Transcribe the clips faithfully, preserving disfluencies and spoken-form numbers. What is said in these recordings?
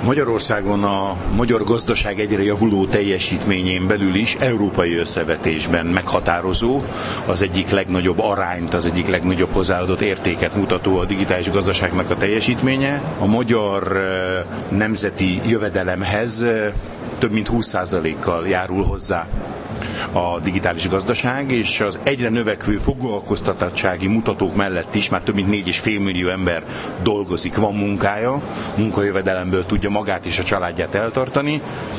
Magyarországon a magyar gazdaság egyre javuló teljesítményén belül is európai összevetésben meghatározó, az egyik legnagyobb arányt, az egyik legnagyobb hozzáadott értéket mutató a digitális gazdaságnak a teljesítménye. A magyar nemzeti jövedelemhez több mint húsz százalékkal járul hozzá a digitális gazdaság, és az egyre növekvő foglalkoztatottsági mutatók mellett is már több mint négy egész öt millió ember dolgozik, van munkája, munkajövedelemből tudja magát és a családját eltartani.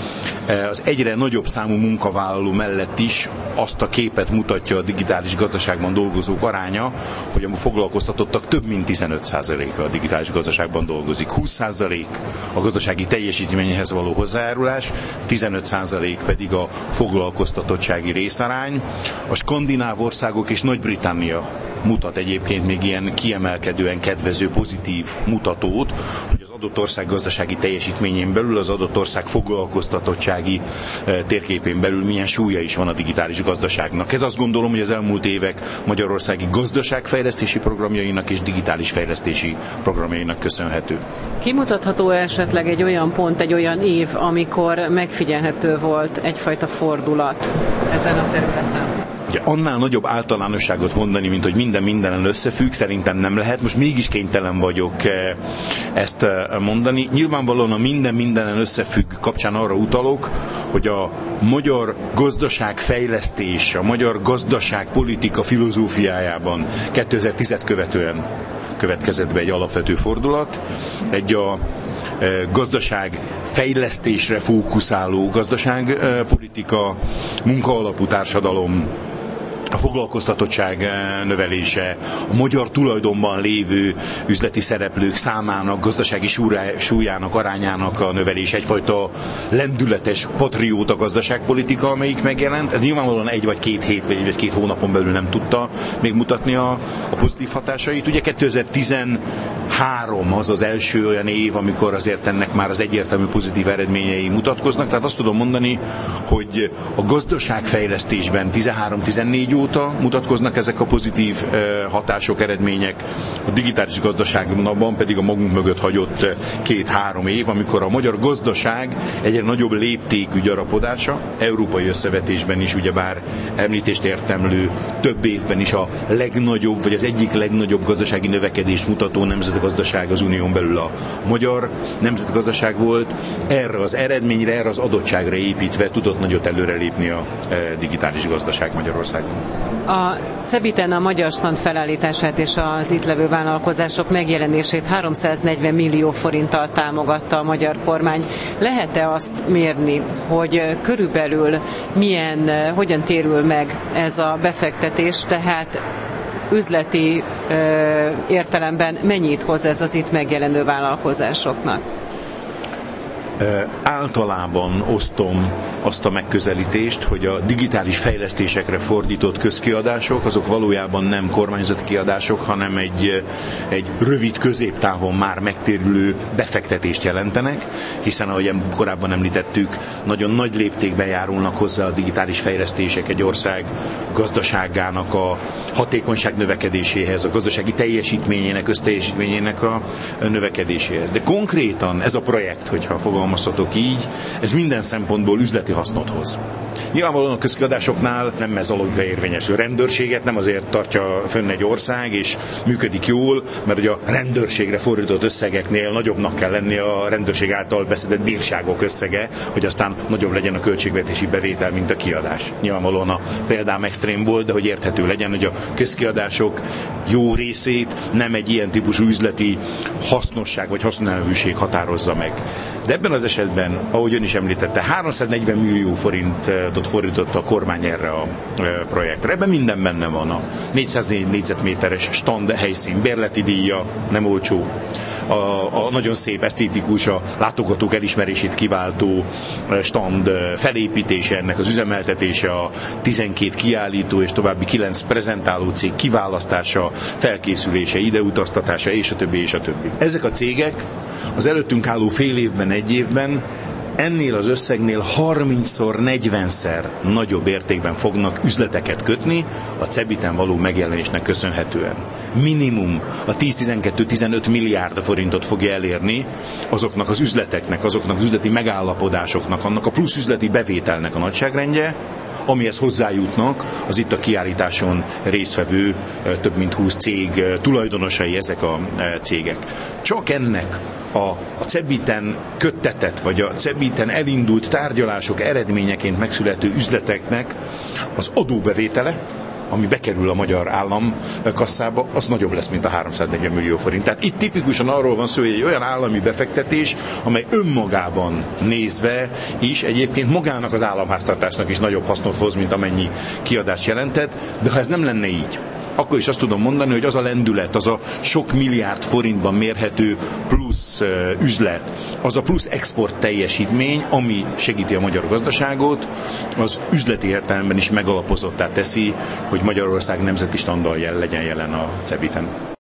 Az egyre nagyobb számú munkavállaló mellett is azt a képet mutatja a digitális gazdaságban dolgozók aránya, hogy a foglalkoztatottak több mint tizenöt százaléka a digitális gazdaságban dolgozik. húsz százalék a gazdasági teljesítményhez való hozzájárulás, tizenöt százalék pedig a foglalkoztatottsági részarány. A skandináv országok és Nagy-Britannia mutat egyébként még ilyen kiemelkedően kedvező, pozitív mutatót, hogy az adott ország gazdasági teljesítményén belül, az adott ország foglalkoztatottsági térképén belül milyen súlya is van a digitális gazdaságnak. Ez azt gondolom, hogy az elmúlt évek magyarországi gazdaságfejlesztési programjainak és digitális fejlesztési programjainak köszönhető. Kimutatható esetleg egy olyan pont, egy olyan év, amikor megfigyelhető volt egyfajta fordulat ezen a területen? Ugye annál nagyobb általánosságot mondani, mint hogy minden mindenen összefügg, szerintem nem lehet. Most mégis kénytelen vagyok ezt mondani. Nyilvánvalóan a minden mindenen összefügg kapcsán arra utalok, hogy a magyar gazdaságfejlesztés, a magyar gazdaságpolitika filozófiájában kétezer-tízet követően következett be egy alapvető fordulat. Egy a gazdaság fejlesztésre fókuszáló gazdaságpolitika, munkaalapú társadalom, a foglalkoztatottság növelése, a magyar tulajdonban lévő üzleti szereplők számának, gazdasági súlyának, arányának a növelése, egyfajta lendületes patrióta gazdaságpolitika, amelyik megjelent. Ez nyilvánvalóan egy vagy két hét, vagy egy vagy két hónapon belül nem tudta még mutatni a, a pozitív hatásait. Ugye kétezer-tizenhárom az az első olyan év, amikor azért ennek már az egyértelmű pozitív eredményei mutatkoznak. Tehát azt tudom mondani, hogy a gazdaságfejlesztésben tizenhárom-tizennégy óta mutatkoznak ezek a pozitív hatások, eredmények. A digitális gazdaságban pedig a magunk mögött hagyott két-három év, amikor a magyar gazdaság egyre nagyobb léptékű gyarapodása, európai összevetésben is ugyebár említést értemlő több évben is a legnagyobb, vagy az egyik legnagyobb gazdasági növekedést mutató nemzetgazdaság az unión belül a magyar nemzetgazdaság volt. Erre az eredményre, erre az adottságra építve tudott nagyot előrelépni a digitális gazdaság Magyarországon. A Cebiten a magyar stand felállítását és az itt levő vállalkozások megjelenését háromszáznegyven millió forinttal támogatta a magyar kormány. Lehet-e azt mérni, hogy körülbelül milyen, hogyan térül meg ez a befektetés, tehát üzleti ö, értelemben mennyit hoz ez az itt megjelenő vállalkozásoknak? Általában osztom azt a megközelítést, hogy a digitális fejlesztésekre fordított közkiadások, azok valójában nem kormányzati kiadások, hanem egy, egy rövid középtávon már megtérülő befektetést jelentenek, hiszen ahogy korábban említettük, nagyon nagy léptékben járulnak hozzá a digitális fejlesztések egy ország gazdaságának a hatékonyság növekedéséhez, a gazdasági teljesítményének, összteljesítményének a növekedéséhez. De konkrétan ez a projekt, hogyha fogalmazhatok így, ez minden szempontból üzleti hasznot hoz. Nyilvánvalóan a közkiadásoknál nem ez a logika érvényesül. Rendőrséget nem azért tartja fönn egy ország, és működik jól, mert ugye a rendőrségre fordított összegeknél nagyobbnak kell lenni a rendőrség által beszedett bírságok összege, hogy aztán nagyobb legyen a költségvetési bevétel, mint a kiadás. Nyilvánvalóan a példám extrém volt, de hogy érthető legyen, hogy a közkiadások jó részét nem egy ilyen típusú üzleti hasznosság vagy haszonelvűség határozza meg. De ebben az esetben, ahogy ön is említette, háromszáznegyven millió forintot fordított a kormány erre a projektre. Ebben minden benne van. A négyszáznégy négyzetméteres stand helyszín bérleti díja, nem olcsó. A, a nagyon szép, esztétikus, a látogatók elismerését kiváltó stand felépítése, ennek az üzemeltetése, a tizenkét kiállító és további kilenc prezentáló cég kiválasztása, felkészülése, ideutaztatása, és a többi, és a többi. Ezek a cégek az előttünk álló fél évben, egy évben ennél az összegnél harmincszor, negyvenszer nagyobb értékben fognak üzleteket kötni a Cebiten való megjelenésnek köszönhetően. Minimum a tíz-tizenkettő-tizenöt milliárd forintot fogja elérni azoknak az üzleteknek, azoknak az üzleti megállapodásoknak, annak a plusz üzleti bevételnek a nagyságrendje, amihez hozzájutnak az itt a kiállításon résztvevő több mint húsz cég tulajdonosai, ezek a cégek. Csak ennek a, a Cebiten köttetett, vagy a Cebiten elindult tárgyalások eredményeként megszülető üzleteknek az adóbevétele, ami bekerül a magyar állam kasszába, az nagyobb lesz, mint a háromszáznegyven millió forint. Tehát itt tipikusan arról van szó, hogy egy olyan állami befektetés, amely önmagában nézve is egyébként magának az államháztartásnak is nagyobb hasznot hoz, mint amennyi kiadást jelentett, de ha ez nem lenne így, akkor is azt tudom mondani, hogy az a lendület, az a sok milliárd forintban mérhető plusz üzlet, az a plusz export teljesítmény, ami segíti a magyar gazdaságot, az üzleti értelemben is megalapozottá teszi, hogy Magyarország nemzeti standardjel legyen jelen a Cebiten.